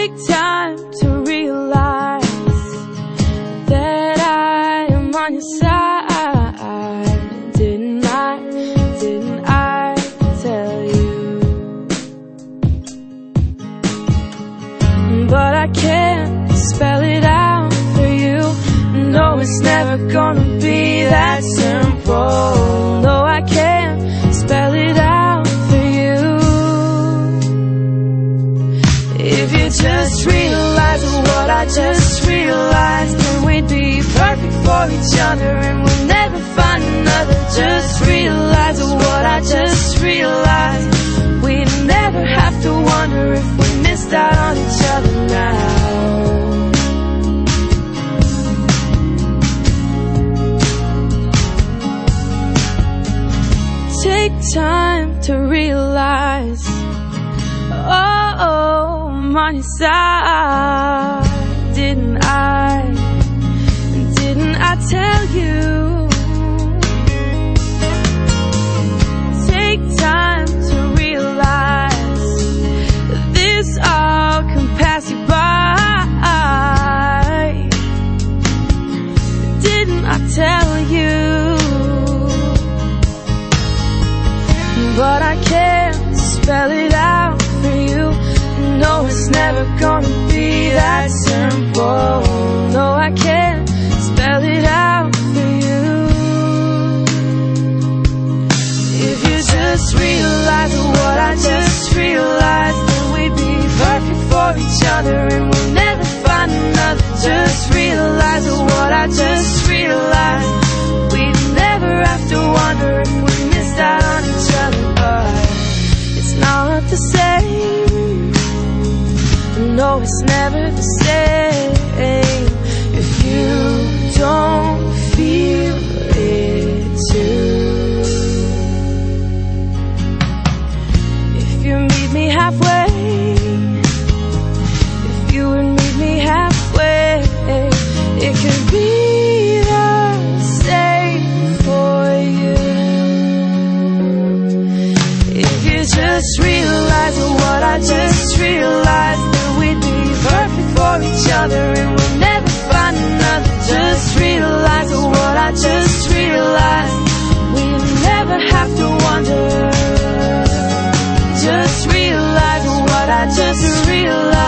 Take time to realize that I am on your side. Didn't I tell you? But I can't spell it out for you. No, it's never gonna be that simple. No, I can't spell it out for you. If you just realize what I just realized, then we'd be perfect for each other and we'll never find another. Just realize what I just realized. We'd never have to wonder if we missed out on each other now. Take time to realize, oh, I'm on your side. Didn't I tell you? Take time to realize this all can pass you by. Didn't I tell you? But I can't spell it out for you. No, it's never gonna be that simple. No, I can't spell it out for you. If you just realize what I just realized, then we'd be perfect for each other and we'll never find another. Just realize what I just realized. We'd never have to wonder if we missed out on each other. But it's not the same. No, it's never the same if you don't feel it too. If you meet me halfway, if you would meet me halfway, it could be the same for you. If you just realize what I just realized, then we'd be perfect for each other and we'll never find another. Just realize what I just realized. We'd never have to wonder. Just realize what I just realized.